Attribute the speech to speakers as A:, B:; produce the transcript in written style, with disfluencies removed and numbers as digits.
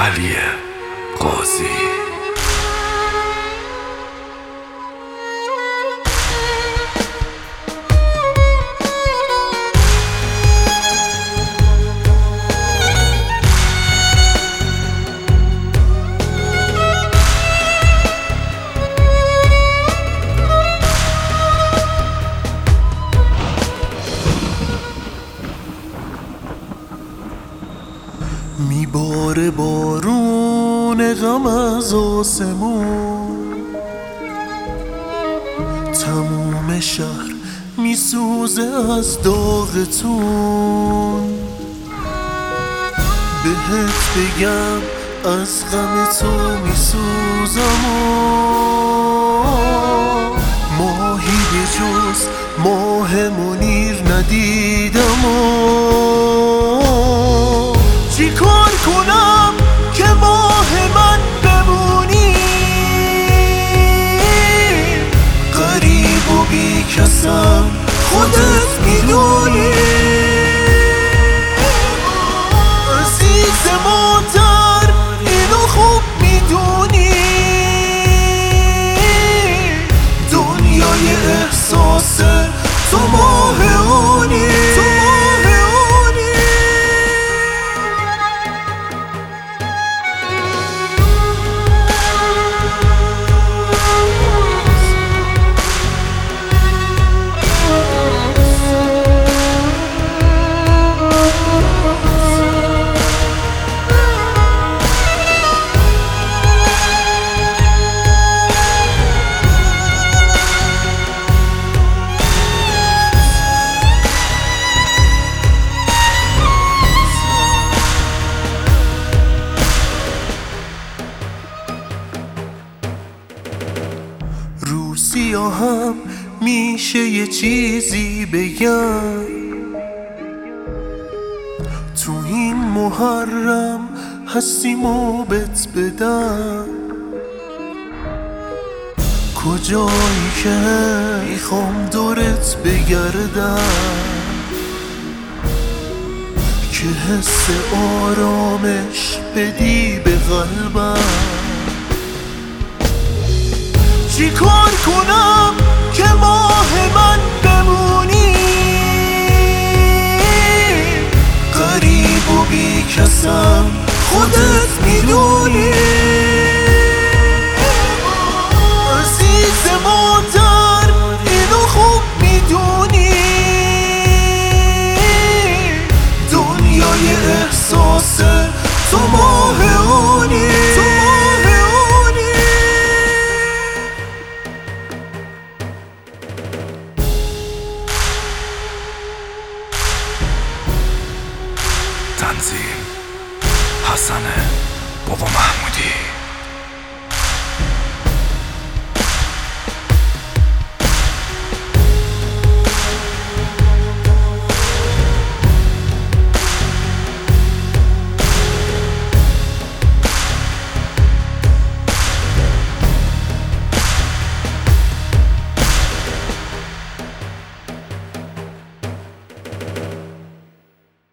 A: علی قاضی.
B: میباره بارون غم از آسمون، تموم شهر میسوزه از داغتون. بهت بگم از غم تو میسوزم و ماهی به جز ماه منیر ندیدم و چی کار کنم که ماه من بمونی؟ غریب و بی کسم خودت میدونی. عزیز مادر اینو خوب میدونی، دنیای احساس تو ماه اونی. رو سیاهم میشه یه چیزی بگم، تو این محرم هستیم و بت بدم. کجایی که میخوام دورت بگردم که حس آرامش بدی به قلبم. چی کار کنم که ماه من بمونی؟ غریب و بی کسم خودت میدونی. عزیز مادر اینو خوب میدونی، دنیای احساس تو ماه اونی.
A: تنظیم حسن بابا محمودی.